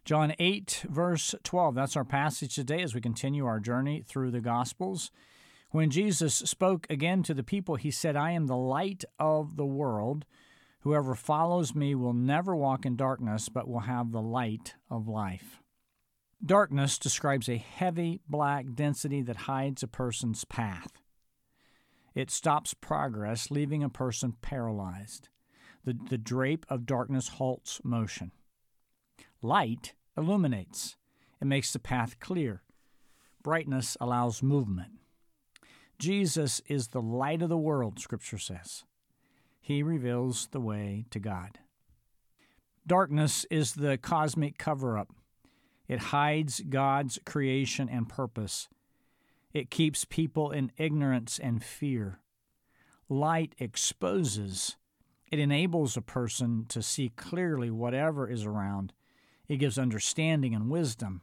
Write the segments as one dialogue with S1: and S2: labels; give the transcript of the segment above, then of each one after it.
S1: John 8, verse 12, that's our passage today as we continue our journey through the Gospels. When Jesus spoke again to the people, he said, I am the light of the world. Whoever follows me will never walk in darkness, but will have the light of life. Darkness describes a heavy black density that hides a person's path. It stops progress, leaving a person paralyzed. The drape of darkness halts motion. Light illuminates. It makes the path clear. Brightness allows movement. Jesus is the light of the world, Scripture says. He reveals the way to God. Darkness is the cosmic cover-up. It hides God's creation and purpose. It keeps people in ignorance and fear. Light exposes. It enables a person to see clearly whatever is around. It gives understanding and wisdom.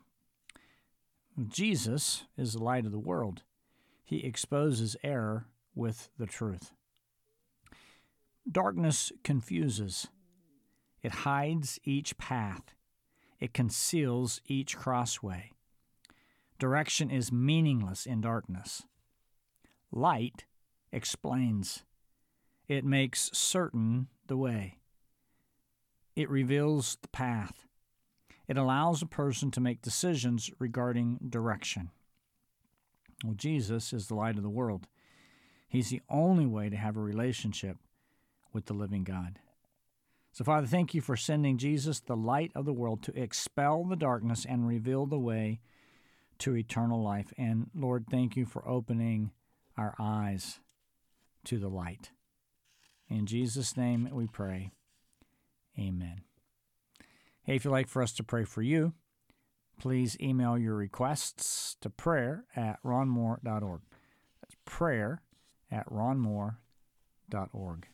S1: Jesus is the light of the world. He exposes error with the truth. Darkness confuses. It hides each path. It conceals each crossway. Direction is meaningless in darkness. Light explains. It makes certain the way. It reveals the path. It allows a person to make decisions regarding direction. Well, Jesus is the light of the world. He's the only way to have a relationship with the living God. So, Father, thank you for sending Jesus, the light of the world, to expel the darkness and reveal the way to eternal life. And, Lord, thank you for opening our eyes to the light. In Jesus' name we pray. Amen. Hey, if you'd like for us to pray for you, please email your requests to prayer@ronmoore.org. That's prayer@ronmoore.org.